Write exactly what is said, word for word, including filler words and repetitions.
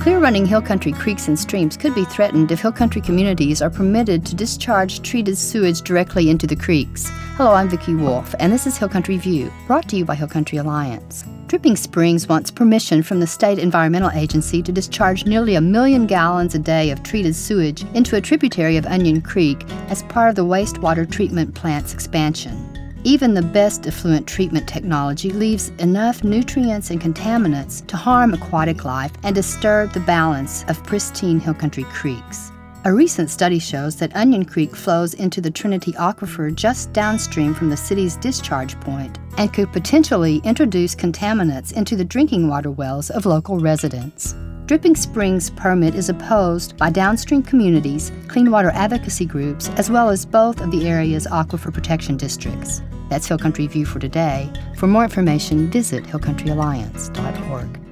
Clear-running hill country creeks and streams could be threatened if hill country communities are permitted to discharge treated sewage directly into the creeks. Hello, I'm Vicki Wolf, and this is Hill Country View, brought to you by Hill Country Alliance. Dripping Springs wants permission from the State Environmental Agency to discharge nearly a million gallons a day of treated sewage into a tributary of Onion Creek as part of the wastewater treatment plant's expansion. Even the best effluent treatment technology leaves enough nutrients and contaminants to harm aquatic life and disturb the balance of pristine hill country creeks. A recent study shows that Onion Creek flows into the Trinity Aquifer just downstream from the city's discharge point and could potentially introduce contaminants into the drinking water wells of local residents. Dripping Springs' permit is opposed by downstream communities, clean water advocacy groups, as well as both of the area's aquifer protection districts. That's Hill Country View for today. For more information, visit hill country alliance dot org.